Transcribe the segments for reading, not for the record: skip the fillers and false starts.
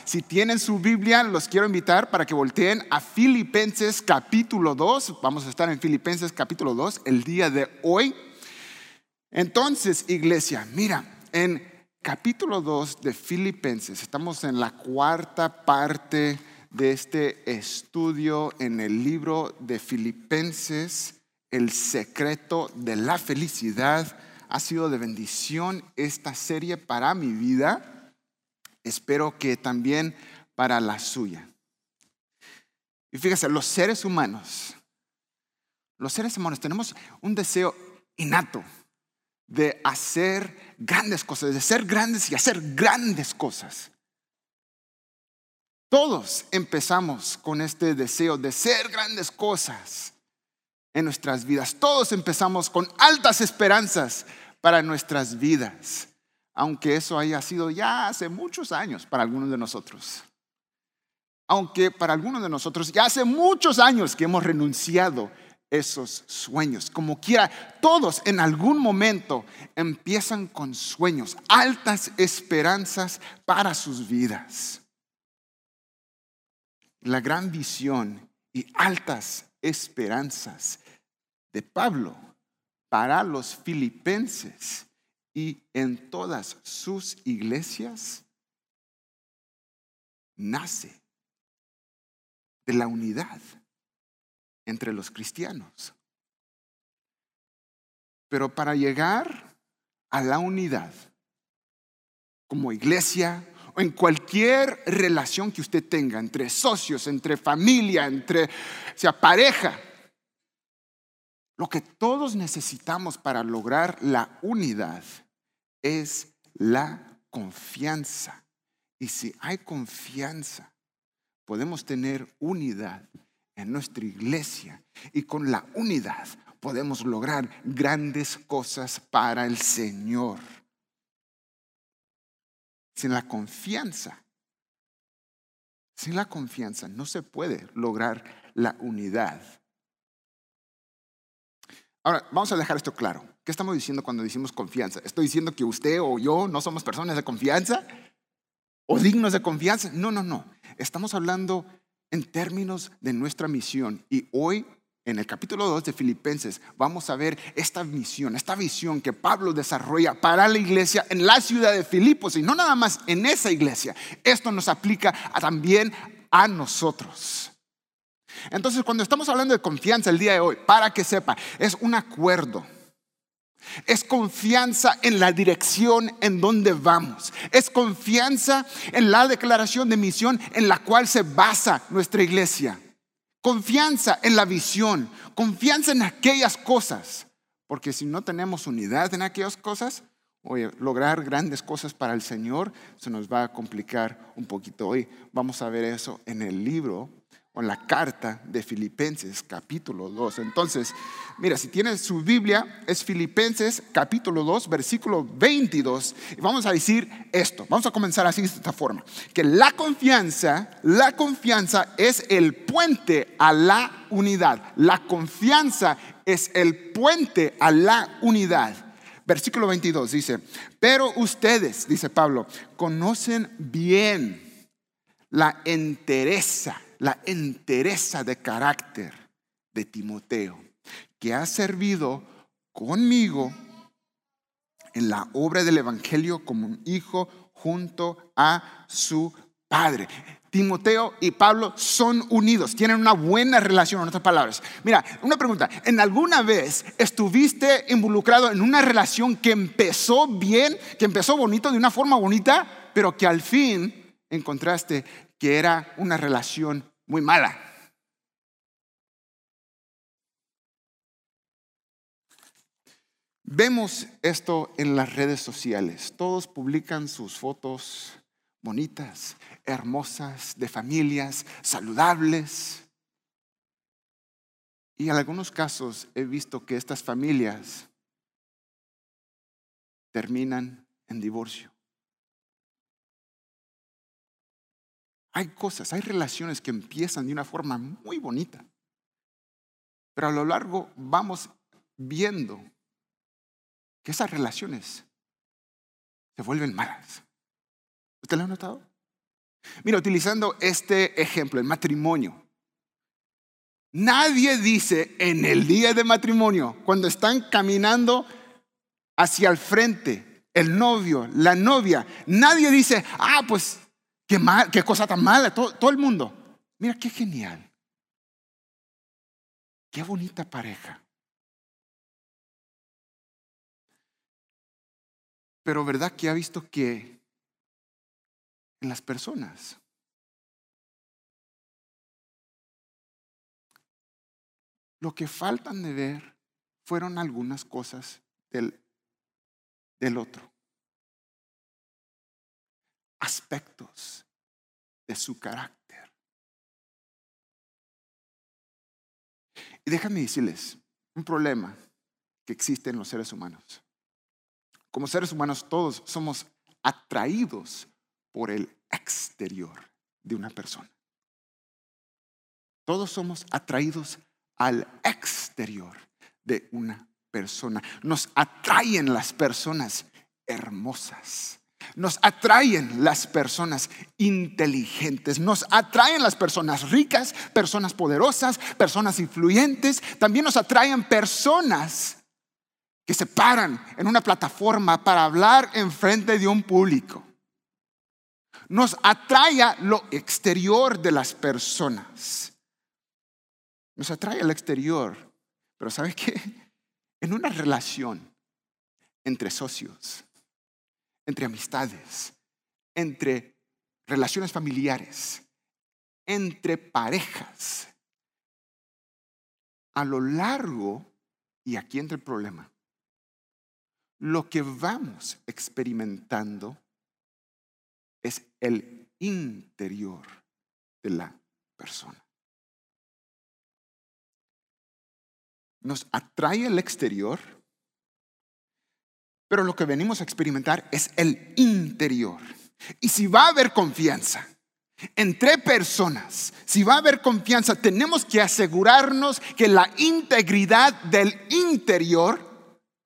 Si tienen su Biblia, los quiero invitar para que volteen a Filipenses capítulo 2. Vamos a estar en Filipenses capítulo 2 el día de hoy. Entonces, iglesia, mira, en capítulo 2 de Filipenses, estamos en la cuarta parte de este estudio en el libro de Filipenses, el secreto de la felicidad. Ha sido de bendición esta serie para mi vida. Espero que también para la suya. Y fíjese, los seres humanos tenemos un deseo innato de hacer grandes cosas, de ser grandes y hacer grandes cosas. Todos empezamos con este deseo de ser grandes cosas en nuestras vidas. Todos empezamos con altas esperanzas para nuestras vidas, aunque eso haya sido ya hace muchos años para algunos de nosotros. Aunque para algunos de nosotros ya hace muchos años que hemos renunciado esos sueños. Como quiera, todos en algún momento empiezan con sueños, altas esperanzas para sus vidas. La gran visión y altas esperanzas de Pablo para los filipenses y en todas sus iglesias nace de la unidad entre los cristianos. Pero para llegar a la unidad como iglesia o en cualquier relación que usted tenga, entre socios, entre familia, entre pareja, lo que todos necesitamos para lograr la unidad es la confianza. Y si hay confianza, podemos tener unidad en nuestra iglesia, y con la unidad podemos lograr grandes cosas para el Señor. Sin la confianza no se puede lograr la unidad. Ahora, vamos a dejar esto claro. ¿Qué estamos diciendo cuando decimos confianza? ¿Estoy diciendo que usted o yo no somos personas de confianza o dignos de confianza? No. Estamos hablando en términos de nuestra misión. Y hoy, en el capítulo 2 de Filipenses, vamos a ver esta misión, esta visión que Pablo desarrolla para la iglesia en la ciudad de Filipos. Y no nada más en esa iglesia. Esto nos aplica también a nosotros. Entonces, cuando estamos hablando de confianza el día de hoy, para que sepa, es un acuerdo. Es confianza en la dirección en donde vamos. Es confianza en la declaración de misión en la cual se basa nuestra iglesia. Confianza en la visión. Confianza en aquellas cosas. Porque si no tenemos unidad en aquellas cosas, lograr grandes cosas para el Señor se nos va a complicar un poquito. Hoy vamos a ver eso en el libro o en la carta de Filipenses capítulo 2. Entonces, mira, si tienes su Biblia, es Filipenses capítulo 2, versículo 22. Y vamos a decir esto, vamos a comenzar así de esta forma. Que la confianza es el puente a la unidad. La confianza es el puente a la unidad. Versículo 22 dice, pero ustedes, dice Pablo, conocen bien la entereza de carácter de Timoteo, que ha servido conmigo en la obra del evangelio como un hijo junto a su padre. Timoteo y Pablo son unidos, tienen una buena relación, en otras palabras. Mira, una pregunta, ¿en alguna vez estuviste involucrado en una relación que empezó bien, que empezó bonito, de una forma bonita, pero que al fin encontraste que era una relación muy mala? Vemos esto en las redes sociales. Todos publican sus fotos bonitas, hermosas, de familias saludables. Y en algunos casos he visto que estas familias terminan en divorcio. Hay relaciones que empiezan de una forma muy bonita, pero a lo largo vamos viendo que esas relaciones se vuelven malas. ¿Usted lo ha notado? Mira, utilizando este ejemplo, el matrimonio. Nadie dice en el día de matrimonio, cuando están caminando hacia el frente, el novio, la novia, nadie dice, pues qué mal, qué cosa tan mala, todo el mundo. Mira qué genial, qué bonita pareja. Pero ¿verdad que ha visto que en las personas lo que faltan de ver fueron algunas cosas del otro? Aspectos de su carácter. Y déjame decirles un problema que existe en los seres humanos. Como seres humanos todos somos atraídos por el exterior de una persona. Todos somos atraídos al exterior de una persona. Nos atraen las personas hermosas. Nos atraen las personas inteligentes. Nos atraen las personas ricas, personas poderosas, personas influyentes. También nos atraen personas que se paran en una plataforma para hablar en frente de un público. Nos atrae lo exterior de las personas. Nos atrae al exterior. Pero ¿sabe qué? En una relación entre socios, entre amistades, entre relaciones familiares, entre parejas, a lo largo, y aquí entra el problema, lo que vamos experimentando es el interior de la persona. Nos atrae el exterior, pero lo que venimos a experimentar es el interior. Y si va a haber confianza entre personas, si va a haber confianza, tenemos que asegurarnos que la integridad del interior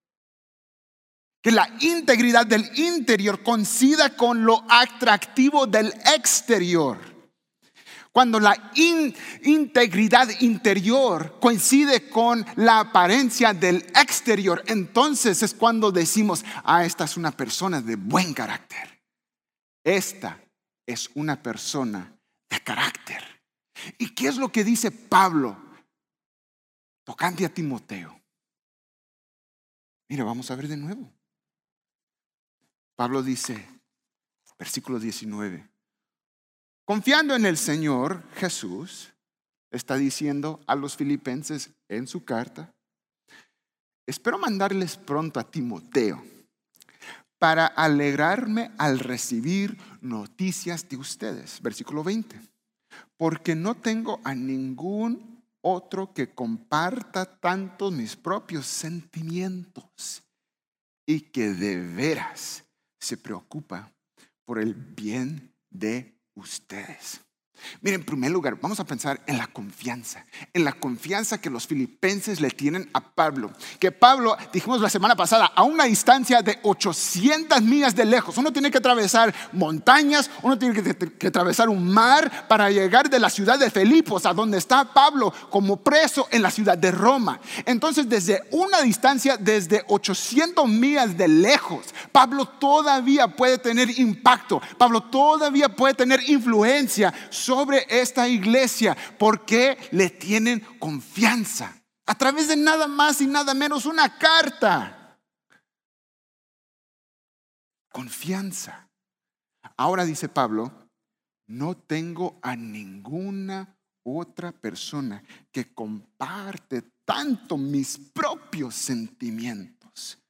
coincida con lo atractivo del exterior. Cuando la integridad interior coincide con la apariencia del exterior, entonces es cuando decimos, esta es una persona de buen carácter. Esta es una persona de carácter. ¿Y qué es lo que dice Pablo tocante a Timoteo? Mira, vamos a ver de nuevo. Pablo dice, versículo 19, confiando en el Señor Jesús, está diciendo a los filipenses en su carta, espero mandarles pronto a Timoteo para alegrarme al recibir noticias de ustedes. Versículo 20, porque no tengo a ningún otro que comparta tanto mis propios sentimientos y que de veras se preocupa por el bien de ustedes. Miren, en primer lugar, vamos a pensar en la confianza que los filipenses le tienen a Pablo. Que Pablo, dijimos la semana pasada, a una distancia de 800 millas de lejos. Uno tiene que atravesar montañas, uno tiene que atravesar un mar para llegar de la ciudad de Filipos a donde está Pablo como preso en la ciudad de Roma. Entonces, desde una distancia, desde 800 millas de lejos, Pablo todavía puede tener impacto. Pablo todavía puede tener influencia sobre esta iglesia porque le tienen confianza a través de nada más y nada menos una carta. Confianza. Ahora dice Pablo, no tengo a ninguna otra persona que comparte tanto mis propios sentimientos.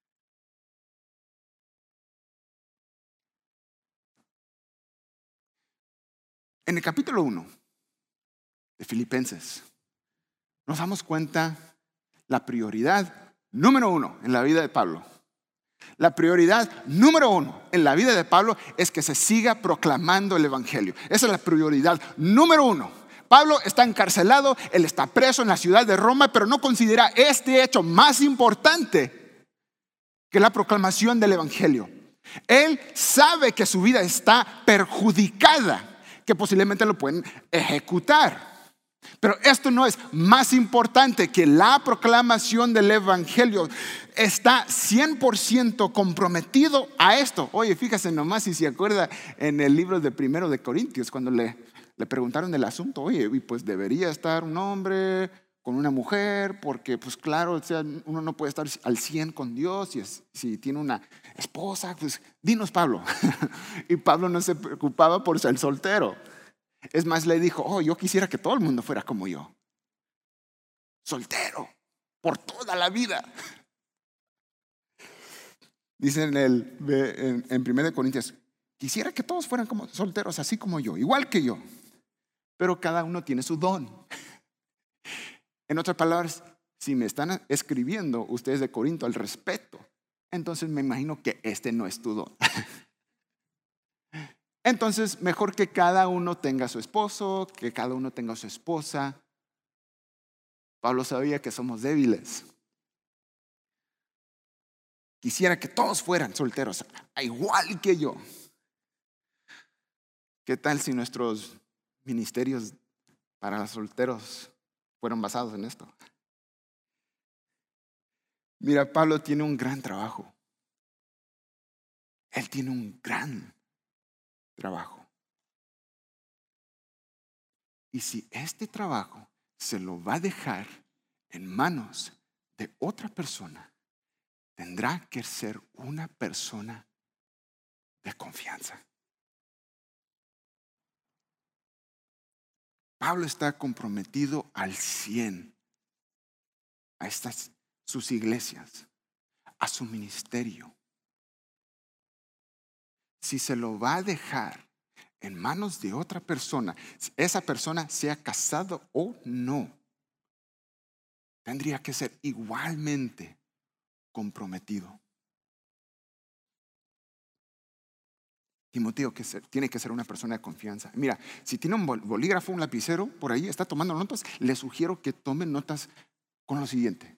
En el capítulo 1 de Filipenses nos damos cuenta la prioridad número 1 en la vida de Pablo. La prioridad número 1 en la vida de Pablo es que se siga proclamando el evangelio. Esa es la prioridad número 1. Pablo está encarcelado, él está preso en la ciudad de Roma, pero no considera este hecho más importante que la proclamación del evangelio. Él sabe que su vida está perjudicada, que posiblemente lo pueden ejecutar. Pero esto no es más importante que la proclamación del evangelio. Está 100% comprometido a esto. Oye, fíjese nomás si se acuerda en el libro de 1 de Corintios, cuando le preguntaron del asunto. Oye, pues debería estar un hombre con una mujer, porque pues claro, o sea, uno no puede estar al 100 con Dios si tiene una esposa. Pues dinos, Pablo. Y Pablo no se preocupaba por ser soltero. Es más, le dijo, yo quisiera que todo el mundo fuera como yo. Soltero, por toda la vida. Dice en 1 Corintios, quisiera que todos fueran como solteros, así como yo, igual que yo. Pero cada uno tiene su don. En otras palabras, si me están escribiendo ustedes de Corinto al respecto, entonces me imagino que este no es tu don. Entonces, mejor que cada uno tenga su esposo, que cada uno tenga su esposa. Pablo sabía que somos débiles. Quisiera que todos fueran solteros, igual que yo. ¿Qué tal si nuestros ministerios para los solteros fueron basados en esto? Mira, Pablo tiene un gran trabajo. Él tiene un gran trabajo. Y si este trabajo se lo va a dejar en manos de otra persona, tendrá que ser una persona de confianza. Pablo está comprometido al 100 a sus iglesias, a su ministerio. Si se lo va a dejar en manos de otra persona, esa persona sea casado o no, tendría que ser igualmente comprometido. Timoteo tiene que ser una persona de confianza. Mira, si tiene un bolígrafo, un lapicero, por ahí está tomando notas, le sugiero que tomen notas con lo siguiente.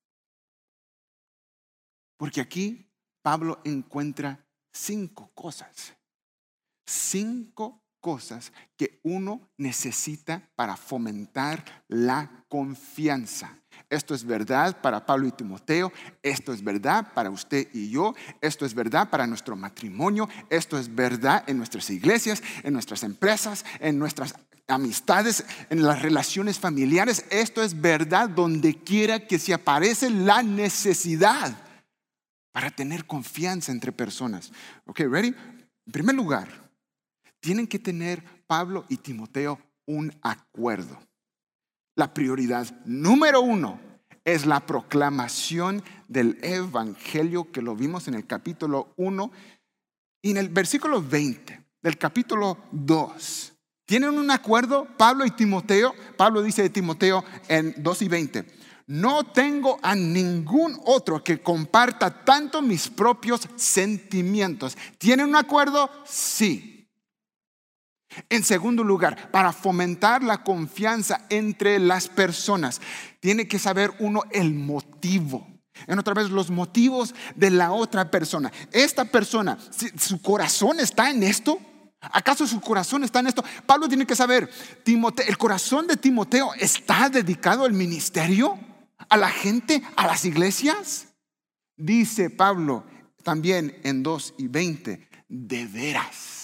Porque aquí Pablo encuentra 5 cosas. 5 cosas que uno necesita para fomentar la confianza. Esto es verdad para Pablo y Timoteo, esto es verdad para usted y yo, esto es verdad para nuestro matrimonio, esto es verdad en nuestras iglesias, en nuestras empresas, en nuestras amistades, en las relaciones familiares. Esto es verdad donde quiera que se aparece la necesidad para tener confianza entre personas. Ok, ready? En primer lugar, tienen que tener Pablo y Timoteo un acuerdo. La prioridad número 1 es la proclamación del evangelio, que lo vimos en el capítulo 1 y en el versículo 20 del capítulo 2. ¿Tienen un acuerdo Pablo y Timoteo? Pablo dice de Timoteo en 2 y 20. No tengo a ningún otro que comparta tanto mis propios sentimientos. ¿Tienen un acuerdo? Sí. En segundo lugar, para fomentar la confianza entre las personas, tiene que saber uno el motivo. En otra vez, los motivos de la otra persona. Esta persona, ¿su corazón está en esto? ¿Acaso su corazón está en esto? Pablo tiene que saber, ¿el corazón de Timoteo está dedicado al ministerio? ¿A la gente? ¿A las iglesias? Dice Pablo también en 2 y 20, de veras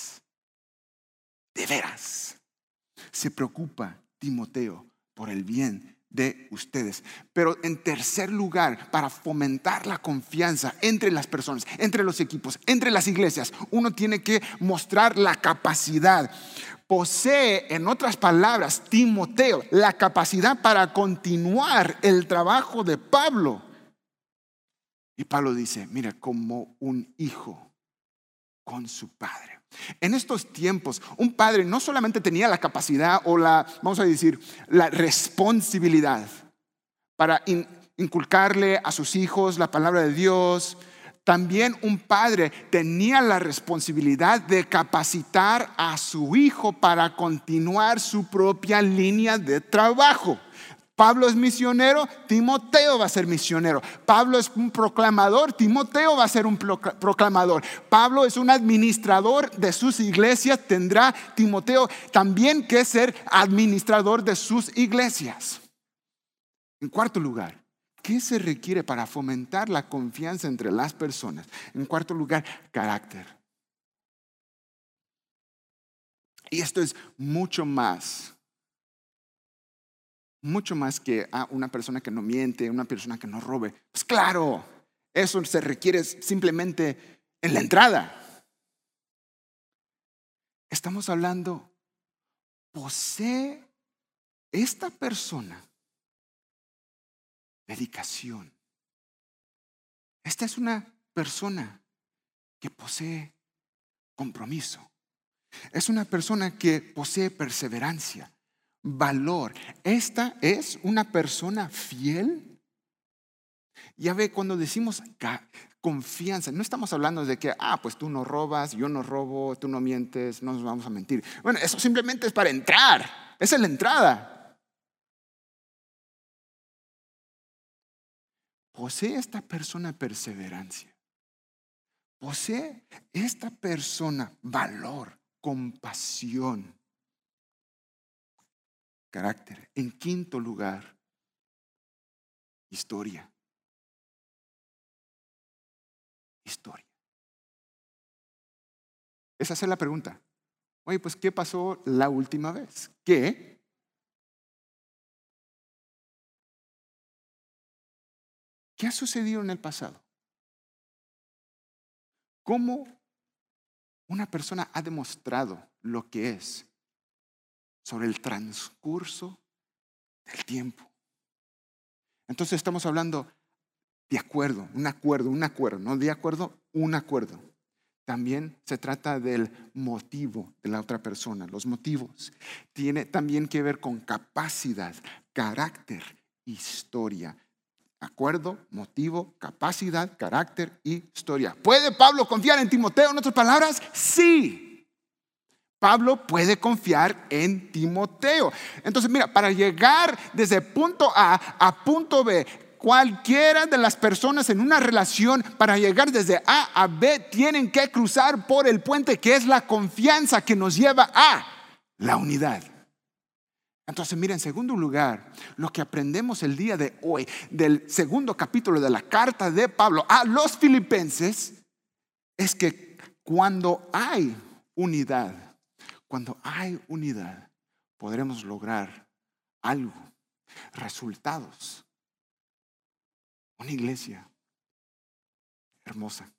se preocupa Timoteo por el bien de ustedes. Pero en tercer lugar, para fomentar la confianza entre las personas, entre los equipos, entre las iglesias, uno tiene que mostrar la capacidad. Posee, en otras palabras, Timoteo, la capacidad para continuar el trabajo de Pablo. Y Pablo dice, mira, como un hijo con su padre. En estos tiempos, un padre no solamente tenía la capacidad o vamos a decir, la responsabilidad para inculcarle a sus hijos la palabra de Dios. También un padre tenía la responsabilidad de capacitar a su hijo para continuar su propia línea de trabajo. Pablo es misionero, Timoteo va a ser misionero. Pablo es un proclamador, Timoteo va a ser un proclamador. Pablo es un administrador de sus iglesias, tendrá Timoteo también que ser administrador de sus iglesias. En cuarto lugar, ¿qué se requiere para fomentar la confianza entre las personas? En cuarto lugar, carácter. Y esto es mucho más que una persona que no miente, una persona que no robe. Pues claro, eso se requiere simplemente en la entrada. Estamos hablando, posee esta persona dedicación. Esta es una persona que posee compromiso. Es una persona que posee perseverancia, valor. Esta es una persona fiel. Ya ve, cuando decimos confianza, no estamos hablando de que, pues tú no robas, yo no robo, tú no mientes, no nos vamos a mentir. Bueno, eso simplemente es para entrar. Esa es la entrada. Posee esta persona perseverancia. Posee esta persona valor, compasión, carácter. En quinto lugar, historia. Historia. Esa es la pregunta. Oye, pues ¿qué pasó la última vez? ¿Qué ha sucedido en el pasado? ¿Cómo una persona ha demostrado lo que es sobre el transcurso del tiempo? Entonces estamos hablando de acuerdo, un acuerdo, no de acuerdo, un acuerdo. También se trata del motivo de la otra persona, los motivos. Tiene también que ver con capacidad, carácter, historia. Acuerdo, motivo, capacidad, carácter y historia. ¿Puede Pablo confiar en Timoteo? En otras palabras, sí. Pablo puede confiar en Timoteo. Entonces, mira, para llegar desde punto A a punto B, cualquiera de las personas en una relación, para llegar desde A a B, tienen que cruzar por el puente que es la confianza que nos lleva a la unidad. Entonces, mira, en segundo lugar, lo que aprendemos el día de hoy del segundo capítulo de la carta de Pablo a los filipenses es que cuando hay unidad, podremos lograr algo, resultados. Una iglesia hermosa.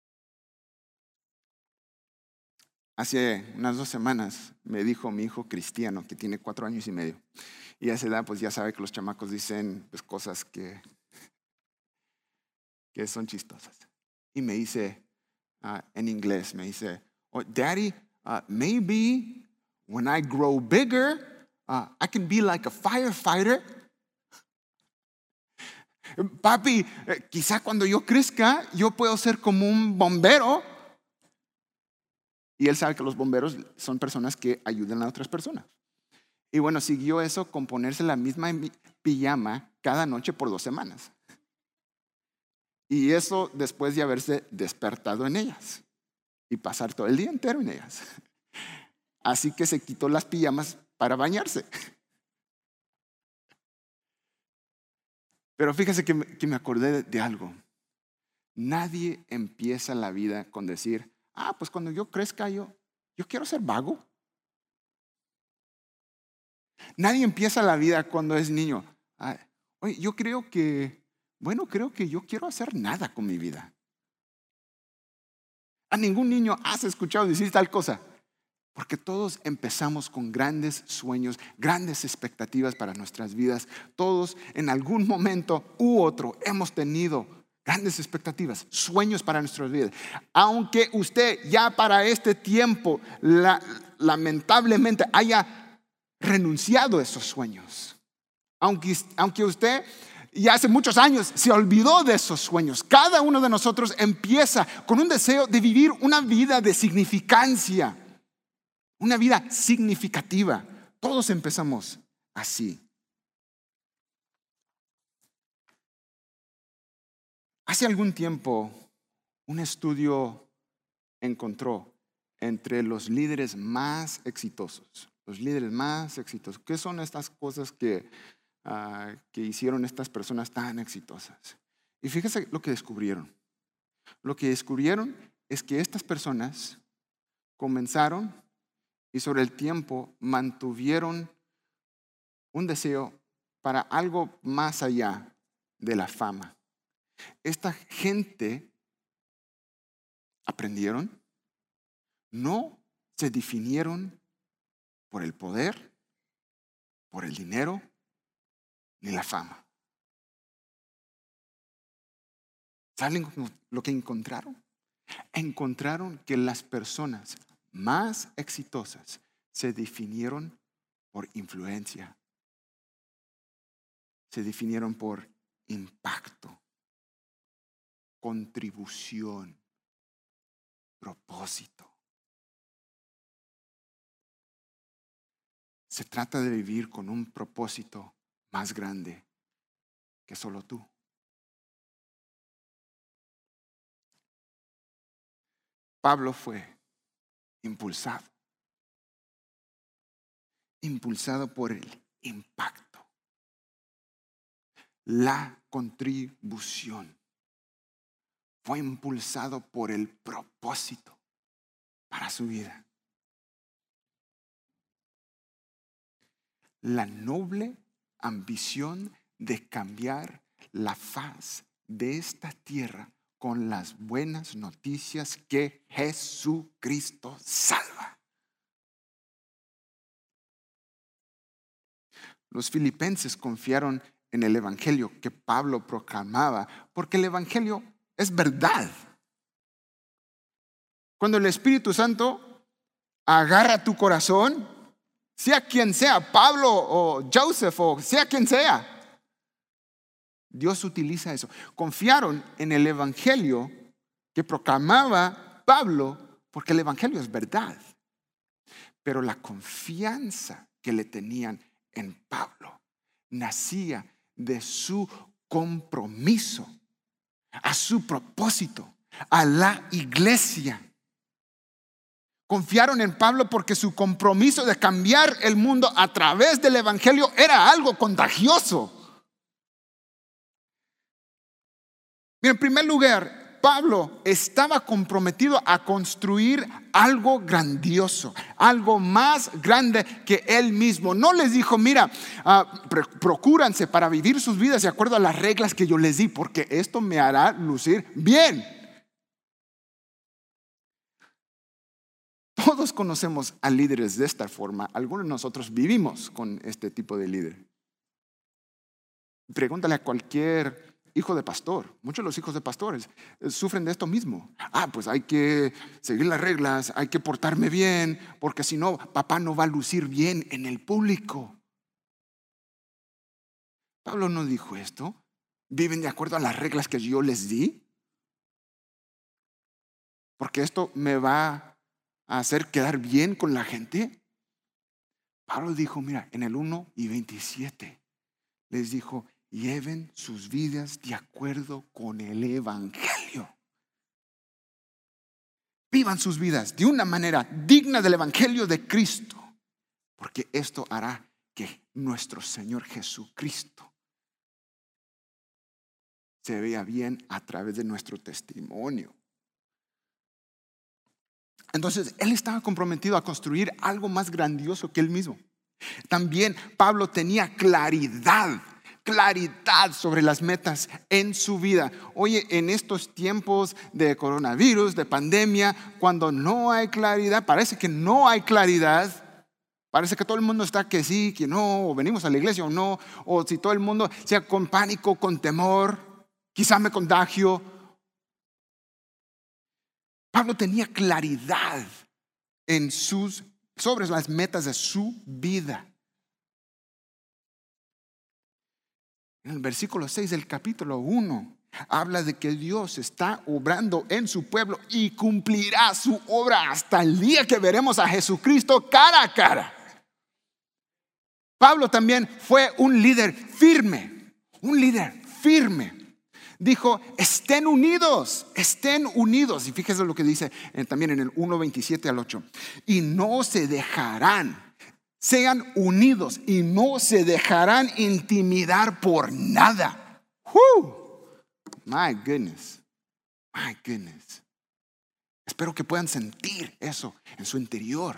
Hace unas 2 semanas me dijo mi hijo Cristiano, que tiene 4 años y medio. Y a esa edad, pues ya sabe que los chamacos dicen pues, cosas que son chistosas. Y me dice, en inglés, me dice, Daddy, maybe when I grow bigger, I can be like a firefighter. Papi, quizá cuando yo crezca, yo puedo ser como un bombero. Y él sabe que los bomberos son personas que ayudan a otras personas. Y bueno, siguió eso con ponerse la misma pijama cada noche por 2 semanas. Y eso después de haberse despertado en ellas y pasar todo el día entero en ellas. Así que se quitó las pijamas para bañarse. Pero fíjese que me acordé de algo. Nadie empieza la vida con decir, pues cuando yo crezca yo quiero ser vago. Nadie empieza la vida cuando es niño. Oye, creo que yo quiero hacer nada con mi vida. A ningún niño has escuchado decir tal cosa. Porque todos empezamos con grandes sueños, grandes expectativas para nuestras vidas. Todos en algún momento u otro hemos tenido grandes expectativas, sueños para nuestras vidas. Aunque usted ya para este tiempo lamentablemente haya renunciado a esos sueños. Aunque usted ya hace muchos años se olvidó de esos sueños. Cada uno de nosotros empieza con un deseo de vivir una vida de significancia. Una vida significativa. Todos empezamos así. Hace algún tiempo, un estudio encontró entre los líderes más exitosos. Los líderes más exitosos. ¿Qué son estas cosas que hicieron estas personas tan exitosas? Y fíjese lo que descubrieron. Lo que descubrieron es que estas personas comenzaron y sobre el tiempo mantuvieron un deseo para algo más allá de la fama. Esta gente aprendieron, no se definieron por el poder, por el dinero, ni la fama. ¿Saben lo que encontraron? Encontraron que las personas más exitosas se definieron por influencia, se definieron por impacto, contribución, propósito. Se trata de vivir con un propósito más grande que solo tú. Pablo fue impulsado por el impacto, la contribución. Fue impulsado por el propósito para su vida. La noble ambición de cambiar la faz de esta tierra con las buenas noticias que Jesucristo salva. Los filipenses confiaron en el evangelio que Pablo proclamaba, porque el evangelio es verdad. Cuando el Espíritu Santo agarra tu corazón, sea quien sea, Pablo o Joseph o sea quien sea, Dios utiliza eso. Confiaron en el evangelio que proclamaba Pablo, porque el evangelio es verdad. Pero la confianza que le tenían en Pablo nacía de su compromiso, a su propósito, a la iglesia. Confiaron en Pablo porque su compromiso de cambiar el mundo a través del evangelio era algo contagioso. Mira, en primer lugar, Pablo estaba comprometido a construir algo grandioso, algo más grande que él mismo. No les dijo, mira, procúranse para vivir sus vidas de acuerdo a las reglas que yo les di, porque esto me hará lucir bien. Todos conocemos a líderes de esta forma. Algunos de nosotros vivimos con este tipo de líder. Pregúntale a cualquier hijo de pastor. Muchos de los hijos de pastores sufren de esto mismo. Pues hay que seguir las reglas, hay que portarme bien, porque si no, papá no va a lucir bien en el público. Pablo no dijo esto. ¿Viven de acuerdo a las reglas que yo les di? Porque esto me va a hacer quedar bien con la gente. Pablo dijo, mira, en el 1:27 les dijo, lleven sus vidas de acuerdo con el evangelio. Vivan sus vidas de una manera digna del evangelio de Cristo, porque esto hará que nuestro Señor Jesucristo se vea bien a través de nuestro testimonio. Entonces, él estaba comprometido a construir algo más grandioso que él mismo. También Pablo tenía claridad sobre las metas en su vida. Oye, en estos tiempos de coronavirus, de pandemia, cuando no hay claridad, parece que no hay claridad. Parece que todo el mundo está que sí, que no, o venimos a la iglesia o no, o si todo el mundo sea con pánico, con temor, quizá me contagio. Pablo tenía claridad sobre las metas de su vida. En el versículo 6 del capítulo 1 habla de que Dios está obrando en su pueblo y cumplirá su obra hasta el día que veremos a Jesucristo cara a cara. Pablo también fue un líder firme, dijo, estén unidos, estén unidos. Y fíjese lo que dice también en el 1:27 al 8. Y no se dejarán, sean unidos y no se dejarán intimidar por nada. My goodness, my goodness. Espero que puedan sentir eso en su interior.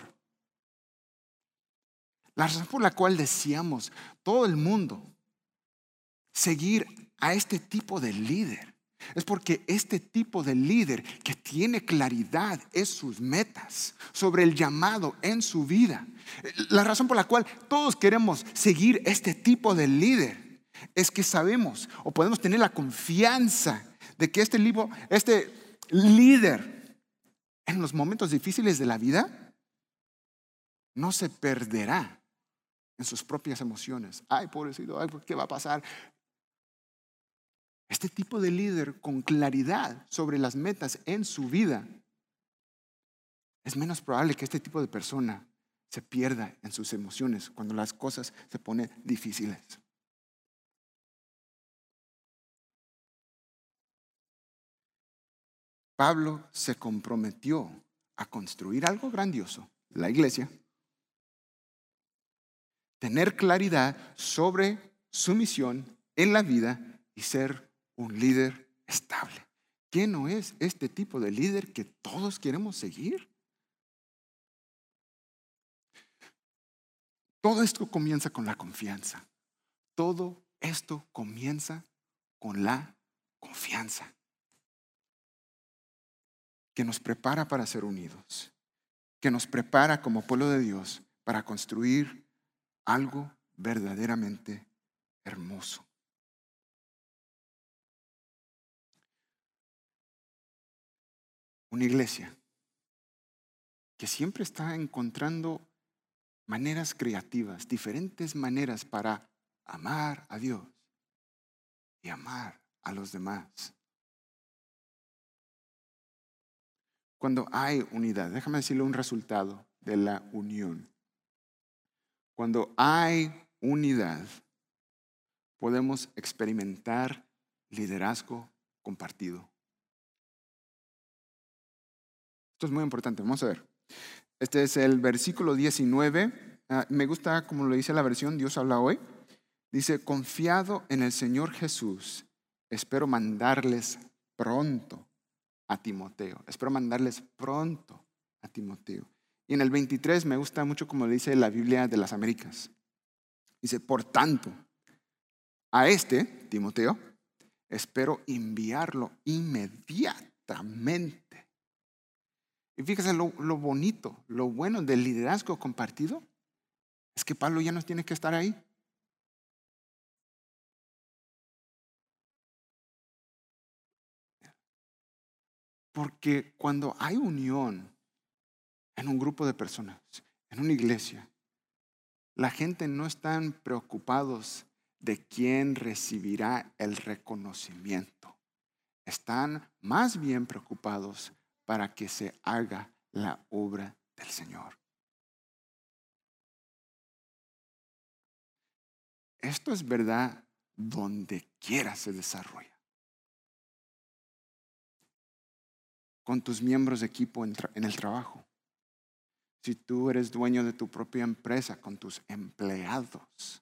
La razón por la cual deseamos todo el mundo seguir a este tipo de líder es porque este tipo de líder que tiene claridad en sus metas, sobre el llamado en su vida. La razón por la cual todos queremos seguir este tipo de líder es que sabemos o podemos tener la confianza de que este líder en los momentos difíciles de la vida no se perderá en sus propias emociones. Ay, pobrecito, ay, ¿qué va a pasar? Este tipo de líder con claridad sobre las metas en su vida, es menos probable que este tipo de persona se pierda en sus emociones cuando las cosas se ponen difíciles. Pablo se comprometió a construir algo grandioso, la iglesia, tener claridad sobre su misión en la vida y ser un líder estable. ¿Qué no es este tipo de líder que todos queremos seguir? Todo esto comienza con la confianza. Todo esto comienza con la confianza que nos prepara para ser unidos, que nos prepara como pueblo de Dios para construir algo verdaderamente hermoso. Una iglesia que siempre está encontrando maneras creativas, diferentes maneras para amar a Dios y amar a los demás. Cuando hay unidad, déjame decirle un resultado de la unión. Cuando hay unidad, podemos experimentar liderazgo compartido. Esto es muy importante, vamos a ver. Este es el versículo 19. Me gusta como lo dice la versión Dios habla hoy. Dice, confiado en el Señor Jesús, espero mandarles pronto a Timoteo. Espero mandarles pronto a Timoteo. Y en el 23 me gusta mucho como dice la Biblia de las Américas. Dice, por tanto, a Timoteo, espero enviarlo inmediatamente. Y fíjense lo bonito, lo bueno del liderazgo compartido es que Pablo ya no tiene que estar ahí. Porque cuando hay unión en un grupo de personas, en una iglesia, la gente no están preocupados de quién recibirá el reconocimiento. Están más bien preocupados para que se haga la obra del Señor. Esto es verdad donde quiera se desarrolla. Con tus miembros de equipo en el trabajo. Si tú eres dueño de tu propia empresa, con tus empleados.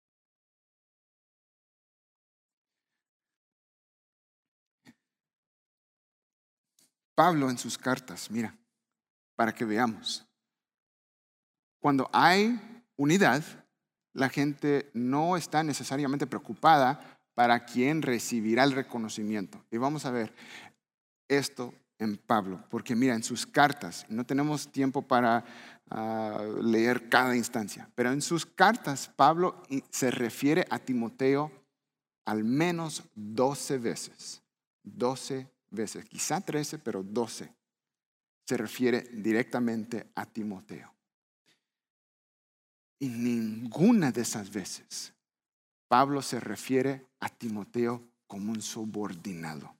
Pablo en sus cartas, mira, para que veamos. Cuando hay unidad, la gente no está necesariamente preocupada para quién recibirá el reconocimiento. Y vamos a ver esto en Pablo, porque mira, en sus cartas, no tenemos tiempo para leer cada instancia, pero en sus cartas Pablo se refiere a Timoteo al menos 12 veces. 12 veces, quizá 13, pero 12. Se refiere directamente a Timoteo. Y ninguna de esas veces Pablo se refiere a Timoteo como un subordinado.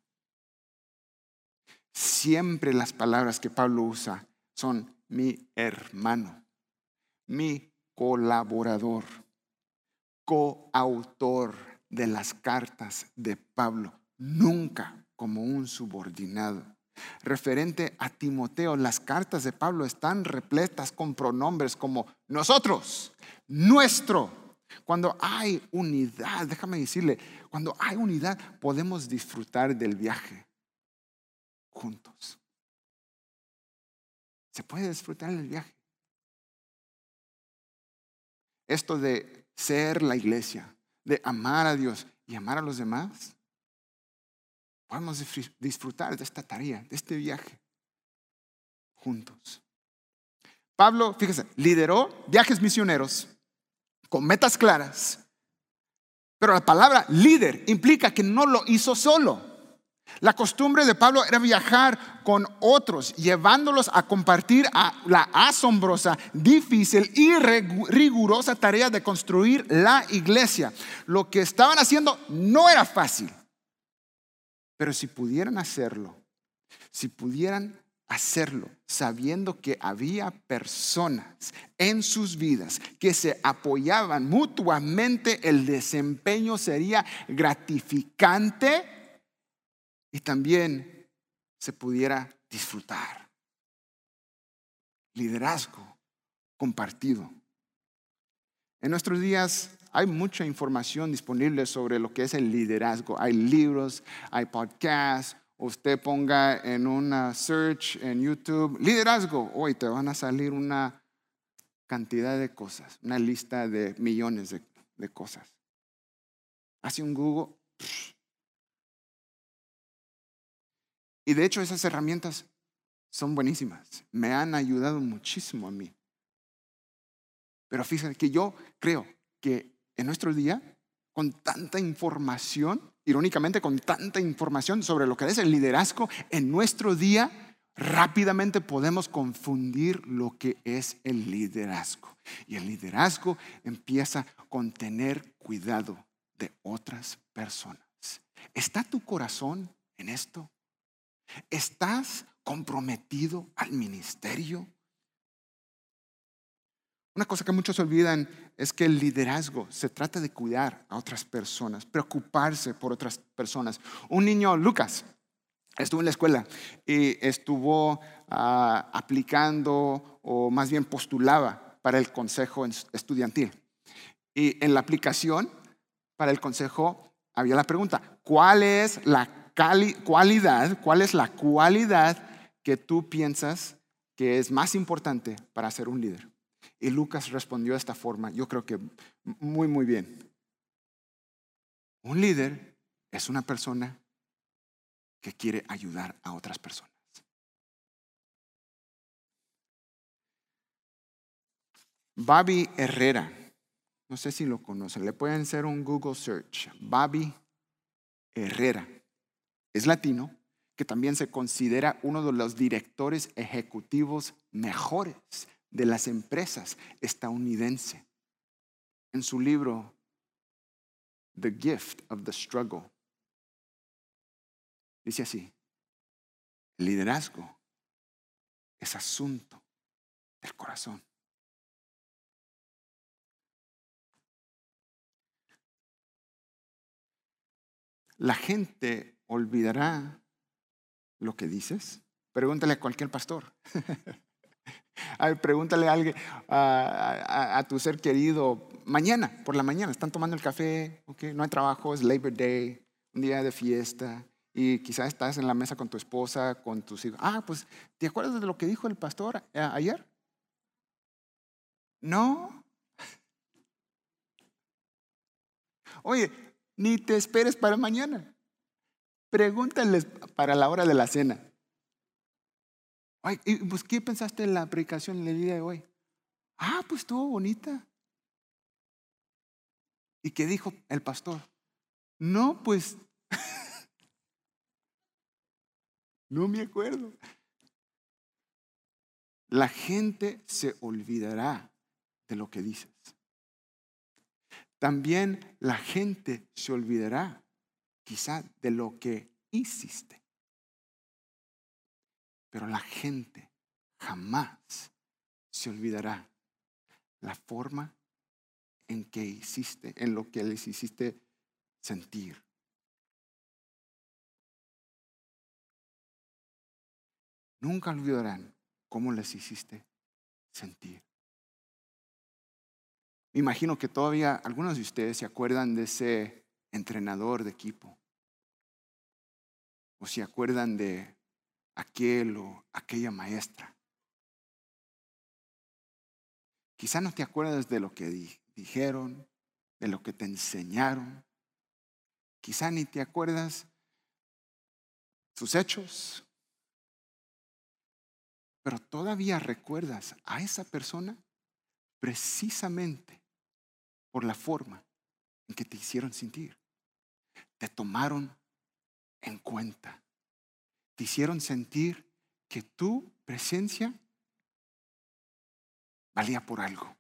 Siempre las palabras que Pablo usa son mi hermano, mi colaborador, coautor de las cartas de Pablo. nunca como un subordinado. Referente a Timoteo, las cartas de Pablo están repletas con pronombres como nosotros, nuestro. Cuando hay unidad, déjame decirle, cuando hay unidad podemos disfrutar del viaje juntos. Se puede disfrutar del viaje. Esto de ser la iglesia, de amar a Dios y amar a los demás, podemos disfrutar de esta tarea, de este viaje juntos. Pablo, fíjese, lideró viajes misioneros con metas claras, pero la palabra líder implica que no lo hizo solo. La costumbre de Pablo era viajar con otros, llevándolos a compartir la asombrosa, difícil y rigurosa tarea de construir la iglesia. Lo que estaban haciendo no era fácil, pero si pudieran hacerlo sabiendo que había personas en sus vidas que se apoyaban mutuamente, el desempeño sería gratificante y también se pudiera disfrutar. Liderazgo compartido. En nuestros días hay mucha información disponible sobre lo que es el liderazgo. Hay libros, hay podcasts. Usted ponga en una search en YouTube, liderazgo, hoy te van a salir una cantidad de cosas, una lista de millones de cosas. Hace un Google. Y de hecho esas herramientas son buenísimas. Me han ayudado muchísimo a mí. Pero fíjense que yo creo que en nuestro día, con tanta información, irónicamente con tanta información sobre lo que es el liderazgo, en nuestro día rápidamente podemos confundir lo que es el liderazgo. Y el liderazgo empieza con tener cuidado de otras personas. ¿Está tu corazón en esto? ¿Estás comprometido al ministerio? Una cosa que muchos olvidan es que el liderazgo se trata de cuidar a otras personas, preocuparse por otras personas. Un niño, Lucas, estuvo en la escuela y estuvo aplicando, o más bien postulaba para el consejo estudiantil. Y en la aplicación para el consejo había la pregunta: ¿cuál es la cualidad que tú piensas que es más importante para ser un líder? Y Lucas respondió de esta forma, yo creo que muy, muy bien. Un líder es una persona que quiere ayudar a otras personas. Bobby Herrera, no sé si lo conocen, le pueden hacer un Google search. Bobby Herrera es latino, que también se considera uno de los directores ejecutivos mejores de las empresas estadounidenses. En su libro The Gift of the Struggle, dice así: el liderazgo es asunto del corazón. La gente olvidará lo que dices. Pregúntale a cualquier pastor. Pregúntale a alguien, a tu ser querido, mañana, por la mañana, están tomando el café, okay, no hay trabajo, es Labor Day, un día de fiesta, y quizás estás en la mesa con tu esposa, con tus hijos. Pues, ¿te acuerdas de lo que dijo el pastor ayer? No. Oye, ni te esperes para mañana. Pregúntales para la hora de la cena. Ay, pues, ¿qué pensaste en la predicación del día de hoy? Pues estuvo bonita. ¿Y qué dijo el pastor? No, pues no me acuerdo. La gente se olvidará de lo que dices. También la gente se olvidará quizá de lo que hiciste. Pero la gente jamás se olvidará la forma en que hiciste, en lo que les hiciste sentir. nunca olvidarán cómo les hiciste sentir. Me imagino que todavía algunos de ustedes se acuerdan de ese entrenador de equipo, o se acuerdan de aquel o aquella maestra. Quizá no te acuerdas de lo que dijeron, de lo que te enseñaron. Quizá ni te acuerdas sus hechos, pero todavía recuerdas a esa persona precisamente por la forma en que te hicieron sentir. Te tomaron en cuenta. Te hicieron sentir que tu presencia valía por algo.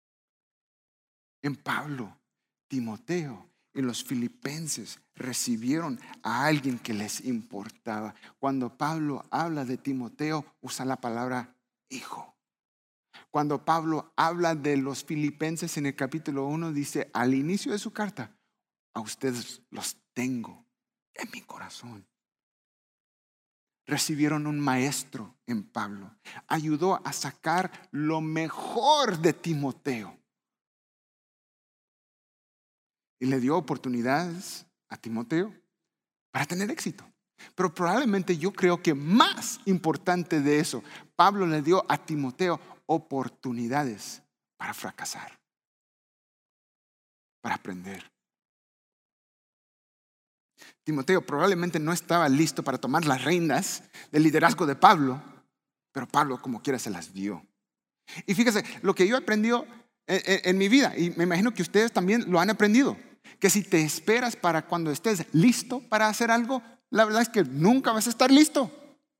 En Pablo, Timoteo y los filipenses recibieron a alguien que les importaba. Cuando Pablo habla de Timoteo, usa la palabra hijo. Cuando Pablo habla de los filipenses en el capítulo 1, dice al inicio de su carta, a ustedes los tengo en mi corazón. Recibieron un maestro en Pablo. Ayudó a sacar lo mejor de Timoteo. Y le dio oportunidades a Timoteo para tener éxito. Pero probablemente yo creo que más importante de eso, Pablo le dio a Timoteo oportunidades para fracasar, para aprender. Timoteo probablemente no estaba listo para tomar las riendas del liderazgo de Pablo, pero Pablo como quiera se las dio. Y fíjese, lo que yo he aprendido en mi vida, y me imagino que ustedes también lo han aprendido, que si te esperas para cuando estés listo para hacer algo, la verdad es que nunca vas a estar listo.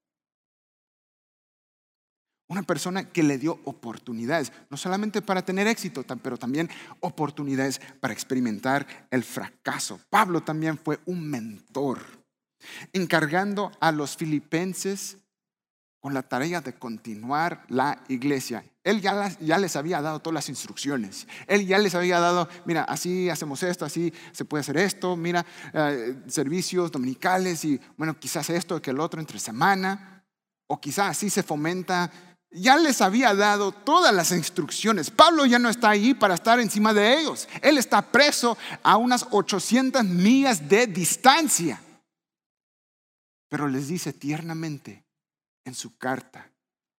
Una persona que le dio oportunidades, no solamente para tener éxito, pero también oportunidades para experimentar el fracaso. Pablo también fue un mentor, encargando a los filipenses con la tarea de continuar la iglesia. Él ya les había dado todas las instrucciones. Él ya les había dado, mira, así hacemos esto, así se puede hacer esto, mira, servicios dominicales y bueno, quizás esto, que el otro entre semana, o quizás así se fomenta. Ya les había dado todas las instrucciones. Pablo ya no está ahí para estar encima de ellos. Él está preso a unas 800 millas de distancia. Pero les dice tiernamente en su carta,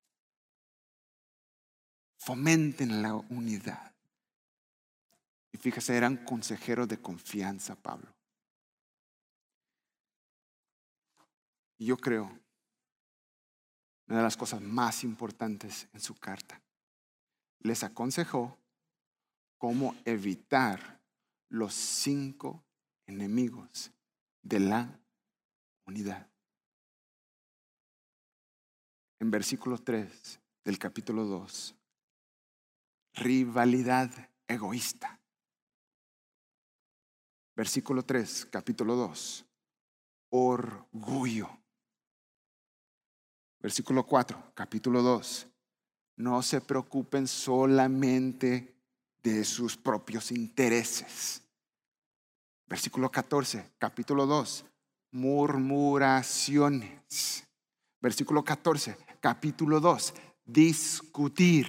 fomenten la unidad. Y fíjese, eran consejeros de confianza, Pablo. Y yo creo, una de las cosas más importantes en su carta, les aconsejó cómo evitar los 5 enemigos de la unidad. En versículo 3 del capítulo 2, rivalidad egoísta. Versículo 3, capítulo 2, orgullo. Versículo 4, capítulo 2, no se preocupen solamente de sus propios intereses. Versículo 14, capítulo 2, murmuraciones. Versículo 14, capítulo 2, discutir.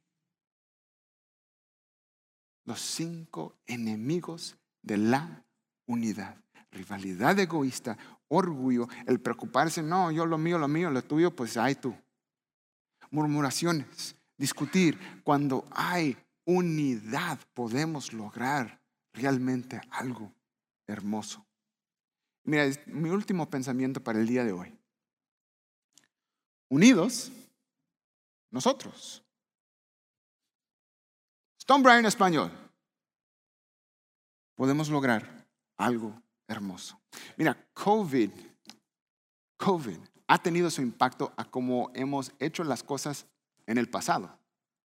Los 5 enemigos de la unidad. Rivalidad egoísta, orgullo, el preocuparse, no, yo lo mío, lo tuyo, pues hay tú. Murmuraciones, discutir. Cuando hay unidad podemos lograr realmente algo hermoso. Mira, es mi último pensamiento para el día de hoy. Unidos, nosotros. Stonebriar en español. Podemos lograr algo hermoso. Mira, COVID ha tenido su impacto a cómo hemos hecho las cosas en el pasado.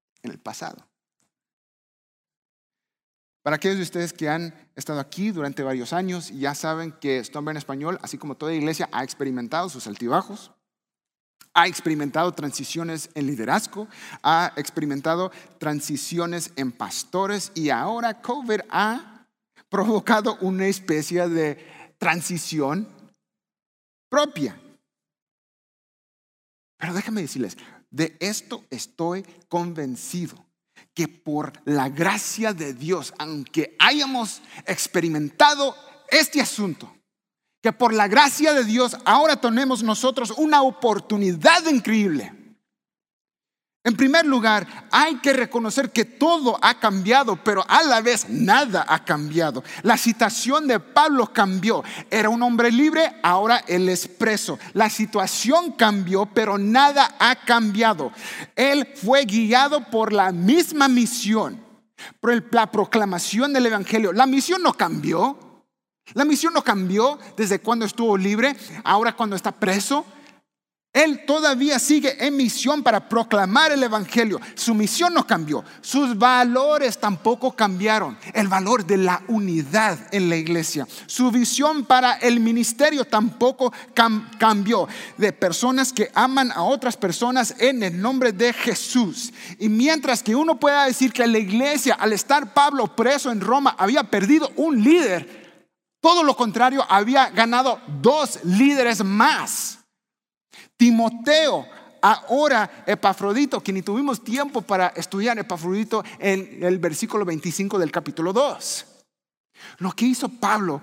Para aquellos de ustedes que han estado aquí durante varios años, ya saben que Stonebriar en español, así como toda iglesia, ha experimentado sus altibajos, ha experimentado transiciones en liderazgo, ha experimentado transiciones en pastores y ahora COVID ha provocado una especie de transición propia. Pero déjame decirles, de esto estoy convencido, que por la gracia de Dios, aunque hayamos experimentado este asunto, que por la gracia de Dios ahora tenemos nosotros una oportunidad increíble. En primer lugar, hay que reconocer que todo ha cambiado, pero a la vez nada ha cambiado. La situación de Pablo cambió. Era un hombre libre, ahora él es preso. La situación cambió, pero nada ha cambiado. Él fue guiado por la misma misión, por la proclamación del evangelio. La misión no cambió. La misión no cambió desde cuando estuvo libre, ahora cuando está preso. Él todavía sigue en misión para proclamar el evangelio. Su misión no cambió. Sus valores tampoco cambiaron. El valor de la unidad en la iglesia. Su visión para el ministerio tampoco cambió. De personas que aman a otras personas en el nombre de Jesús. Y mientras que uno pueda decir que la iglesia, al estar Pablo preso en Roma, había perdido un líder, todo lo contrario, había ganado 2 líderes más. Timoteo, ahora Epafrodito, que ni tuvimos tiempo para estudiar Epafrodito en el versículo 25 del capítulo 2. Lo que hizo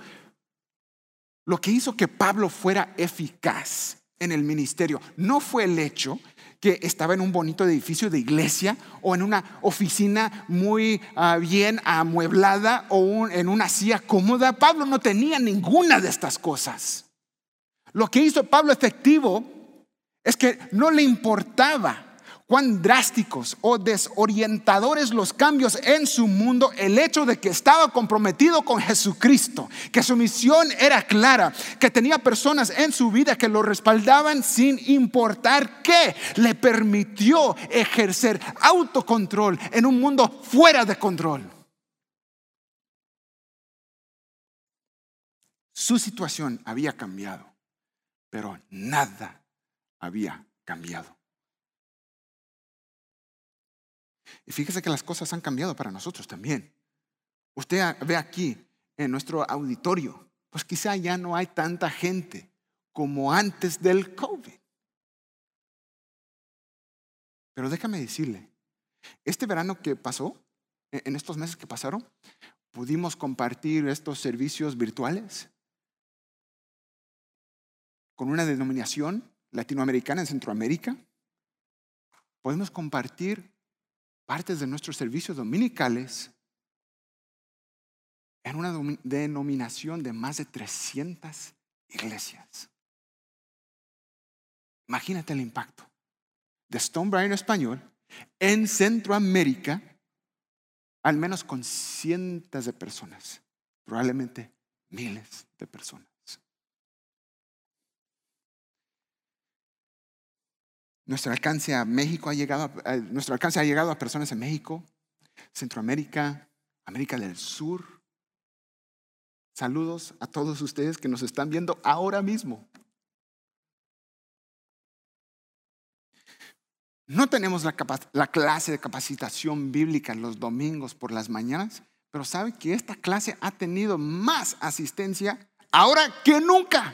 que Pablo fuera eficaz en el ministerio no fue el hecho que estaba en un bonito edificio de iglesia o en una oficina muy bien amueblada o en una silla cómoda. Pablo no tenía ninguna de estas cosas. Lo que hizo Pablo efectivo es que no le importaba cuán drásticos o desorientadores los cambios en su mundo, el hecho de que estaba comprometido con Jesucristo, que su misión era clara, que tenía personas en su vida que lo respaldaban sin importar qué, le permitió ejercer autocontrol en un mundo fuera de control. Su situación había cambiado, pero nada había cambiado. Y fíjese que las cosas han cambiado para nosotros también. Usted ve aquí en nuestro auditorio, pues quizá ya no hay tanta gente como antes del COVID. Pero déjame decirle, este verano que pasó, en estos meses que pasaron, pudimos compartir estos servicios virtuales con una denominación latinoamericana en Centroamérica. Podemos compartir partes de nuestros servicios dominicales en una denominación de más de 300 iglesias. Imagínate el impacto de Stonebriar en español en Centroamérica, al menos con cientos de personas, probablemente miles de personas. Nuestro alcance ha llegado a personas en México, Centroamérica, América del Sur. Saludos a todos ustedes que nos están viendo ahora mismo. No tenemos la clase de capacitación bíblica los domingos por las mañanas, pero ¿sabe que esta clase ha tenido más asistencia ahora que nunca?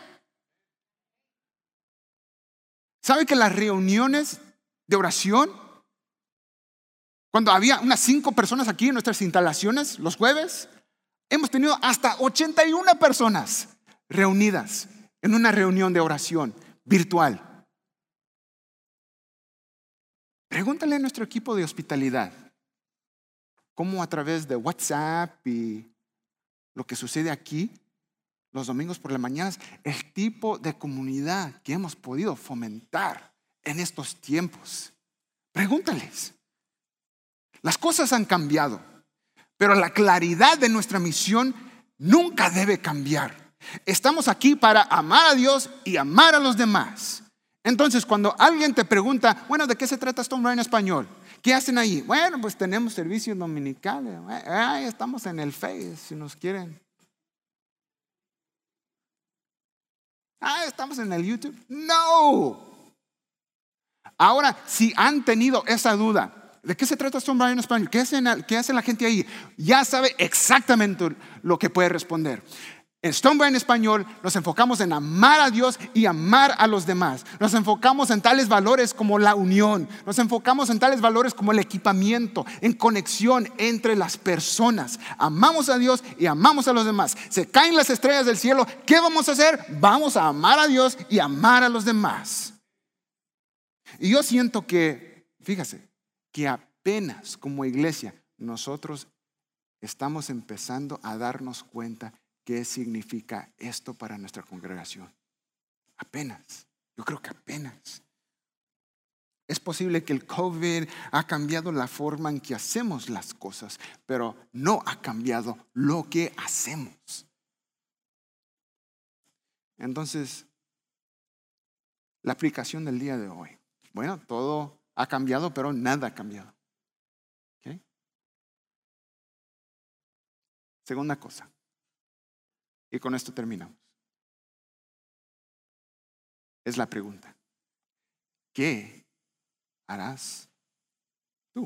¿Sabe que las reuniones de oración, cuando había unas 5 personas aquí en nuestras instalaciones los jueves, hemos tenido hasta 81 personas reunidas en una reunión de oración virtual? Pregúntale a nuestro equipo de hospitalidad cómo a través de WhatsApp y lo que sucede aquí los domingos por las mañanas, el tipo de comunidad que hemos podido fomentar en estos tiempos. Pregúntales. Las cosas han cambiado, pero la claridad de nuestra misión nunca debe cambiar. Estamos aquí para amar a Dios y amar a los demás. Entonces, cuando alguien te pregunta, bueno, ¿de qué se trata Stonebriar en español? ¿Qué hacen ahí? Bueno, pues tenemos servicios dominicales. Estamos en el Face, si nos quieren. Estamos en el YouTube. No. Ahora, si han tenido esa duda, ¿de qué se trata Stonebriar en español? ¿Qué hace la gente ahí? Ya sabe exactamente lo que puede responder. En Stonebridge en español nos enfocamos en amar a Dios y amar a los demás. Nos enfocamos en tales valores como la unión. Nos enfocamos en tales valores como el equipamiento, en conexión entre las personas. Amamos a Dios y amamos a los demás. Se caen las estrellas del cielo. ¿Qué vamos a hacer? Vamos a amar a Dios y amar a los demás. Y yo siento que, fíjese, que apenas como iglesia nosotros estamos empezando a darnos cuenta qué significa esto para nuestra congregación. Apenas, yo creo que apenas. Es posible que el COVID ha cambiado la forma en que hacemos las cosas, pero no ha cambiado lo que hacemos. Entonces, la aplicación del día de hoy. Bueno, todo ha cambiado, pero nada ha cambiado. ¿Okay? Segunda cosa. Y con esto terminamos. Es la pregunta. ¿Qué harás tú?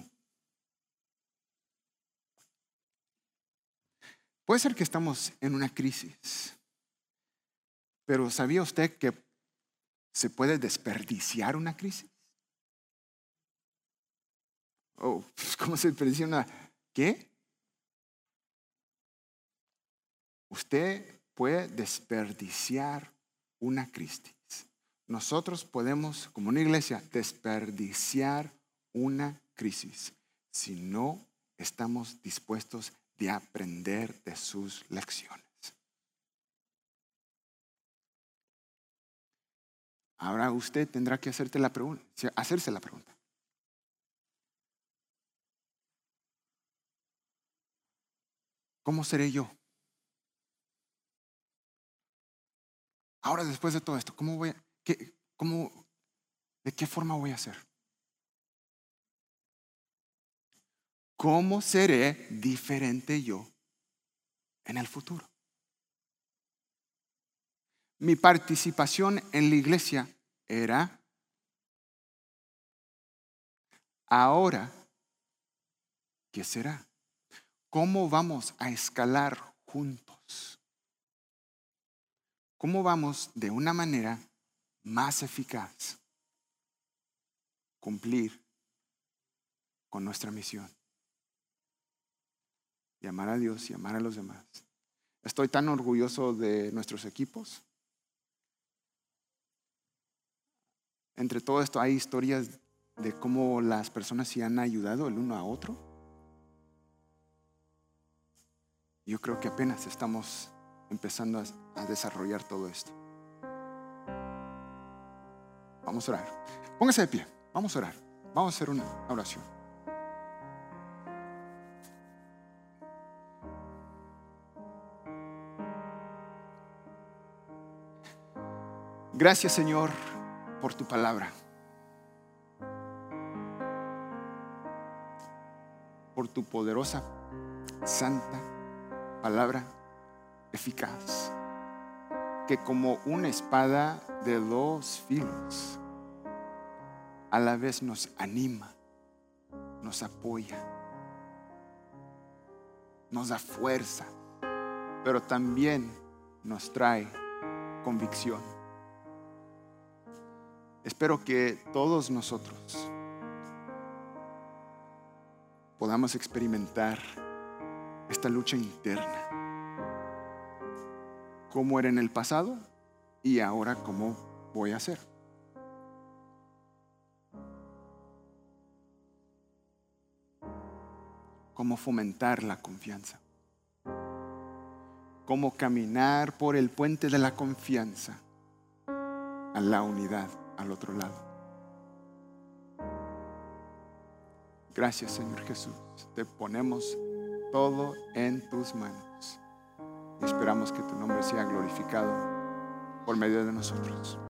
Puede ser que estamos en una crisis, pero ¿sabía usted que se puede desperdiciar una crisis? ¿Cómo se desperdicia una? ¿Qué? Usted puede desperdiciar una crisis. Nosotros podemos, como una iglesia, desperdiciar una crisis si no estamos dispuestos de aprender de sus lecciones. Ahora usted tendrá que hacerse la pregunta. ¿Cómo seré yo? Ahora, después de todo esto, ¿de qué forma voy a ser? ¿Cómo seré diferente yo en el futuro? Mi participación en la iglesia era, ahora, ¿qué será? ¿Cómo vamos a escalar juntos? ¿Cómo vamos de una manera más eficaz cumplir con nuestra misión? Y amar a Dios y amar a los demás. Estoy tan orgulloso de nuestros equipos. Entre todo esto hay historias de cómo las personas se han ayudado el uno a otro. Yo creo que apenas estamos empezando a desarrollar todo esto. Vamos a orar. Póngase de pie. Vamos a orar. Vamos a hacer una oración. Gracias, Señor, por tu palabra. Por tu poderosa, santa palabra eficaz, que como una espada de dos filos a la vez nos anima, nos apoya, nos da fuerza, pero también nos trae convicción. Espero que todos nosotros podamos experimentar esta lucha interna, cómo era en el pasado y ahora cómo voy a hacer. Cómo fomentar la confianza, cómo caminar por el puente de la confianza a la unidad al otro lado. Gracias, Señor Jesús. Te ponemos todo en tus manos. Y esperamos que tu nombre sea glorificado por medio de nosotros.